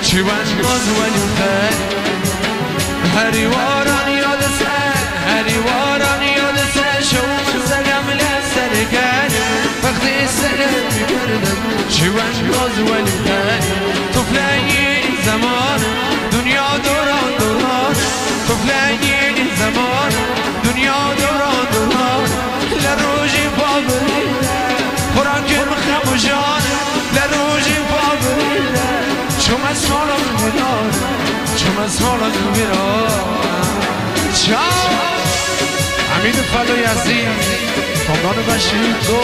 چونداز ولی خیلی هری واران یاد سر هری واران یاد سر شوم سرم لسر گلی وقتی سرم میکردم چونداز ولی خیلی طفلای زمان دنیا دوران دوران طفلای زمان دنیا دوران دوران لروجی بابری خوراکم خموشان لروجی بابری چوم از مالم میران چوم از مالم میران چاو امید فلوی عزیز خاندان بشیر گو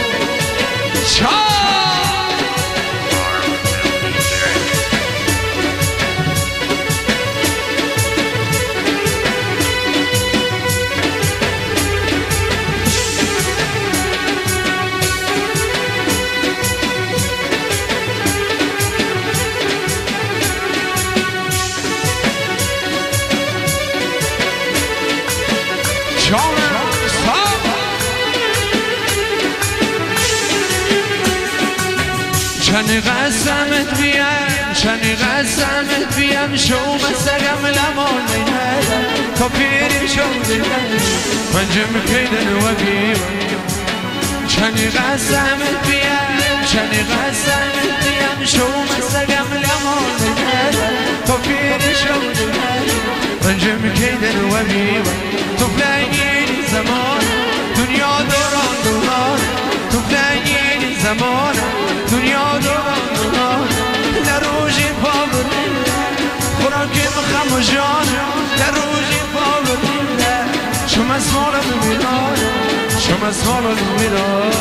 چاو چنی قسمت بیم چنی قسمت بیم شو مسگم لمان نیدم تا پیری شو دیدم پنجم کیدن و بیم چنی قسمت بیم چنی قسمت بیم شو مسگم لمان نیدم تا پیری شو دیدم پنجم کیدن و بیم تو فلنگی زمان دنیا دوران دوران تو فلنگی زمان دنیا دوران دوران لروجی بابری خوراکم خموشان لروجی بابری شما اسمارا ببینان شما اسمارا ببینان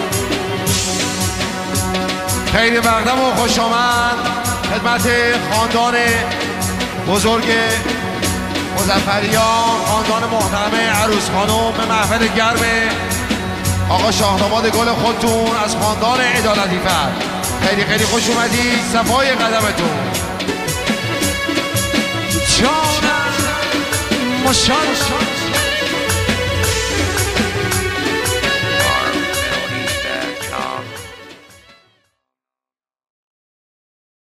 خیلی مقدم و خوش آمد خدمت خاندان بزرگ مظفریان خاندان محترم عروس خانم به محفل گرم آقا شاهناماد گل خودتون از خاندان عدالتی فر خیلی خیلی خوش اومدید صفای قدمتون جانم ماشاءالله